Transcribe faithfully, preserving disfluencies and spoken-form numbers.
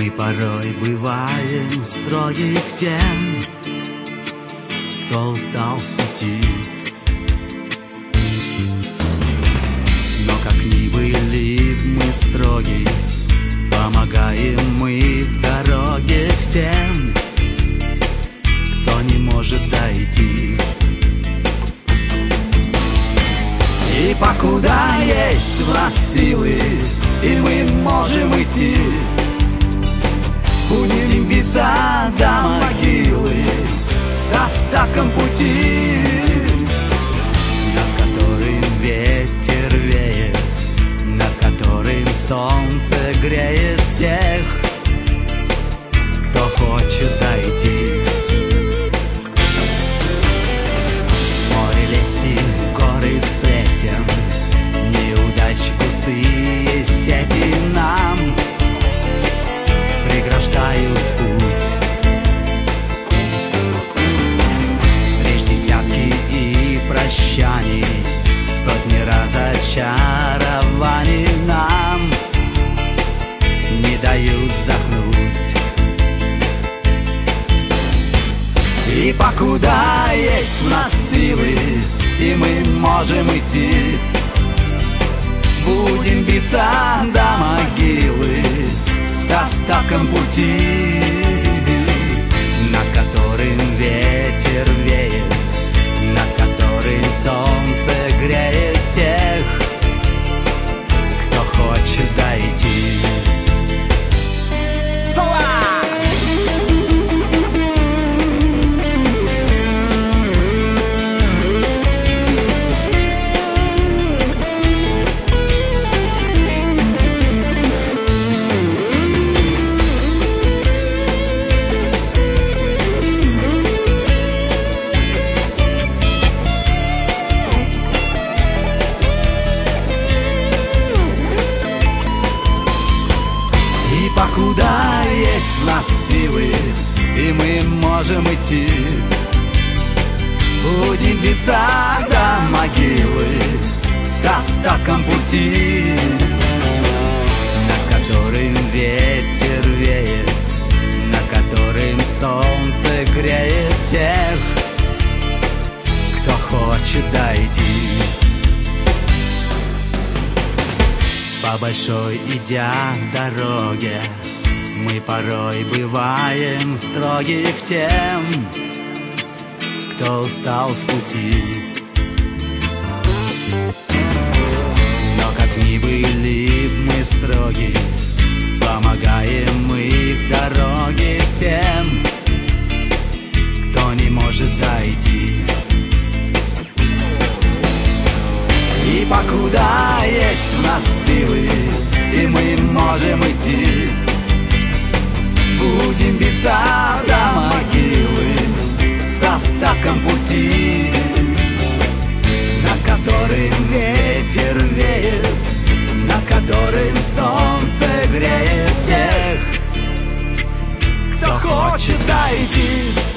Мы порой бываем строги к тем, кто устал в пути. Но как ни были мы строги, помогаем мы в дороге всем, кто не может дойти. И покуда есть в нас силы, и мы можем идти, будем биться до могилы с остатком пути, над которым ветер веет, над которым солнце греет тех, кто хочет дойти. Море лести, горы сплетен, неудач густые сети нам преграждают путь. Встреч десятки и прощаний, сотни разочарований нам не дают вздохнуть. И покуда есть в нас силы, и мы можем идти, будем биться до могилы с остатком пути, над которым ветер веет, над которым солнце греет тех, кто хочет дойти. Покуда есть в нас силы, и мы можем идти, будем биться до могилы с остатком пути, над которым ветер веет, над которым солнце греет тех, кто хочет дойти. По большой идя дороге, мы порой бываем строги к тем, кто устал в пути. Но как ни были мы строги, помогаем мы в дороге всем, кто не может дойти. И покуда есть в нас силы, и мы можем идти, будем биться до могилы с остатком пути, над которым ветер веет, над которым солнце греет тех, кто хочет дойти.